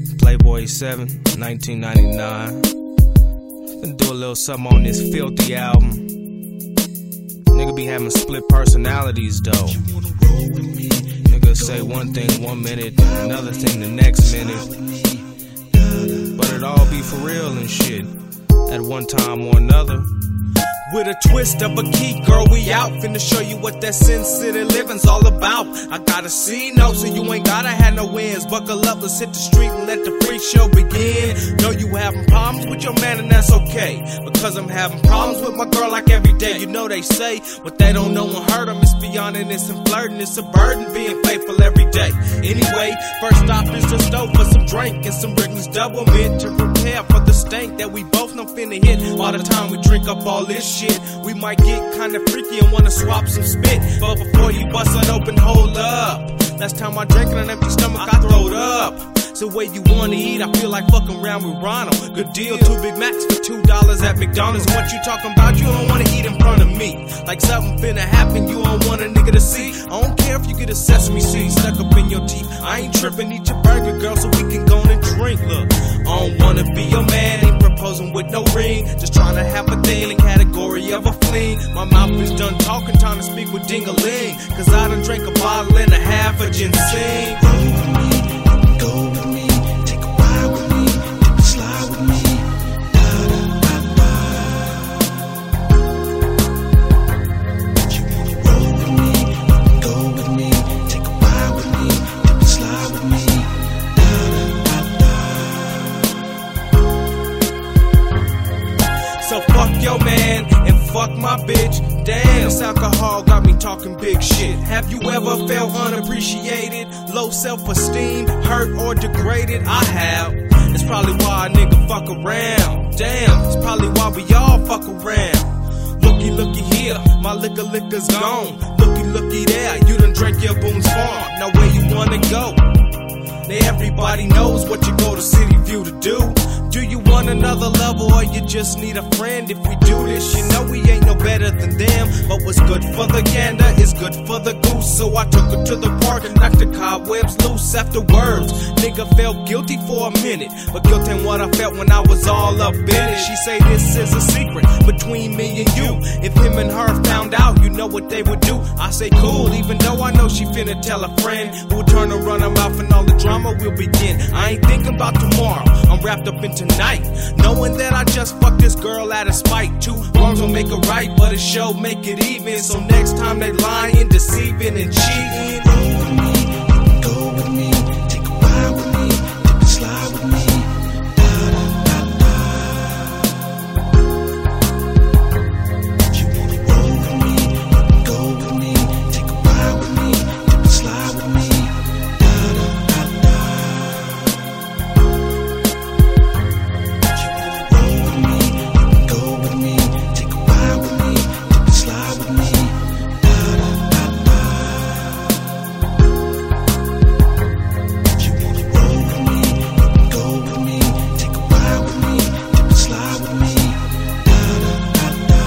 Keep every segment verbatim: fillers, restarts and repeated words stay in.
Playboy seven, nineteen ninety-nine. Gonna do a little something on this filthy album. Nigga be having split personalities though. Nigga say one thing one minute, another thing the next minute. But it all be for real and shit, at one time or another. With a twist of a key, girl, we out. Finna show you what that Sin City living's all about. I got a C note, so you ain't gotta have no wins. Buckle up, let's hit the street and let the freak show begin. Know you having problems with your man, and that's okay, because I'm having problems with my girl like every day. You know they say what they don't know won't hurt them. It's beyond innocent flirting, it's a burden being faithful every day. Anyway, first stop is the stove for some drink and some Wrigley's double mint to prepare for the stank that we both know finna hit. By the time we drink up all this shit, we might get kinda freaky and wanna swap some spit. But before you bust it open, hold up. Last time I drank on an empty stomach, I throwed up. It's the way you wanna eat, I feel like fucking around with Ronald. Good deal, two Big Macs for two dollars at McDonald's. And what you talking about, you don't wanna eat in front of me. Like something finna happen, you don't want a nigga to see. I don't care if you get a sesame seed stuck up in your teeth. I ain't tripping, eat your burger, girl, so we can go and drink. Look, I don't wanna be your man, ain't proposing with no ring. Just trying to have a thing in the category of a fling. My mouth is done talking, time to speak with ding-a-ling. Cause I done drank a bottle and a half of ginseng. Roll with me, go with me, take a ride with me, take a slide with me. Da da da da. You wanna roll with me, go with me, take a ride with me, take a slide with me. Da da da da. So fuck your man and fuck my bitch. Damn, this alcohol got me talking big shit. Have you ever felt unappreciated, low self-esteem, hurt or degraded? I have. It's probably why a nigga fuck around. Damn, it's probably why we all fuck around. Looky, looky here, my liquor liquor's gone. Looky, looky there, you done drank your Boone's Farm. Now where you wanna go? Now everybody knows what you go to City View to do. Do you want another level or you just need a friend? If we do this, you know we ain't no better than them. But what's good for the gander is good for the goose. So I took her to the park and knocked the cobwebs loose. Afterwards, nigga felt guilty for a minute, but guilt ain't what I felt when I was all up in it. She say this is a secret between me and you. If him and her found out, you know what they would do. I say cool, even though I know she finna tell a friend, who'll turn and run her mouth and all the drama will begin. I ain't thinking about tomorrow, I'm wrapped up in tonight, knowing that I just fucked this girl out of spite. Two wrongs don't make a right, but a show make it even. So next time they lying, deceiving and cheating. Roll with me, go with me, take a ride with me, take a slide with me. Da da da da. You wanna roll with me, go with me, take a ride with me, take a slide with me. Da da da da. You wanna roll with me, go with me, take a ride with me, take a slide with me. Da da da da. You wanna roll with me, go with me, take a ride with me, take a slide with me. Da da da da.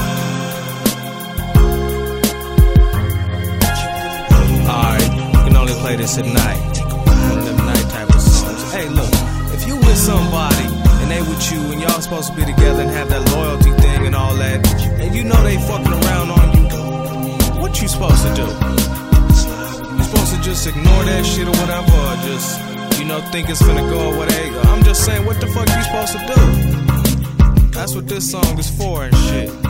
Alright, you can only play this at night. One of them night type of songs. Hey look, if you with somebody and they with you and y'all supposed to be together and have that loyalty thing and all that, and you know they fucking around on you, what you supposed to do? You supposed to just ignore that shit or whatever, or just, you know, think it's finna go away? I'm just saying, what the fuck you supposed to do? That's what this song is for and shit.